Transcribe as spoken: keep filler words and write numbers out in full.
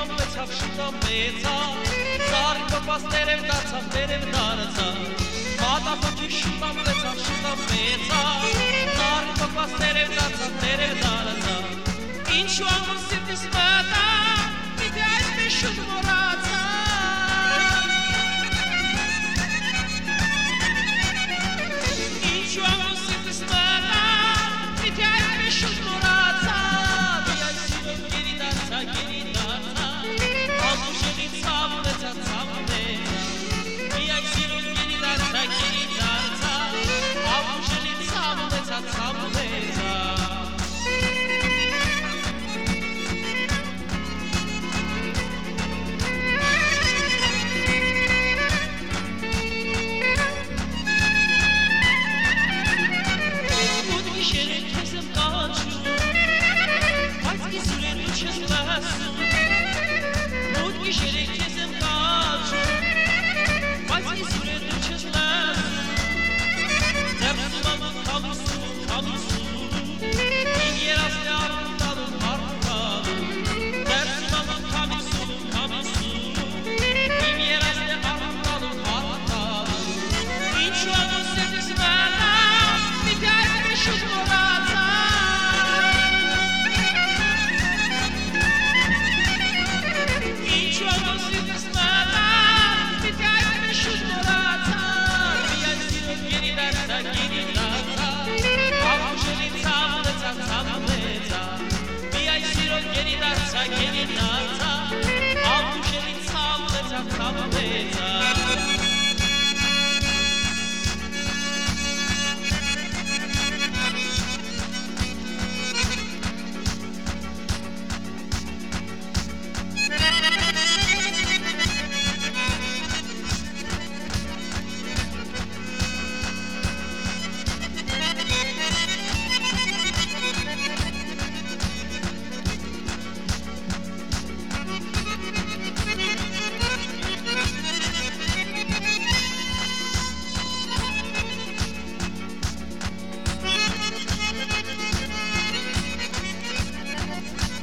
շուտամվեցավ, շուտամվեցավ, Զարինքը պաստերև դարձավ, տերև դարձավ, Մատախոքի շուտամվեցավ, շուտամվեցավ, Զարինքը պաստերև դարձավ, տերև դարձավ, Ինչու անում սիրտս մտա, պիտի այսպես շուտ մոռացա Ինչու անում սիրտս մտա, պիտի այսպես շուտ մոռացա Մի այս սիրով գերի դարձա, գերի դարձա, Անուշելի ցավ ունեցա, ցավ ունեցա Մի այս սիրով գերի դարձա, գերի դարձա, Անուշելի ցավ ունեցա, ցավ ունեցա Geri darsa, geri darsa, Avuşeli sağlıca, sağlıca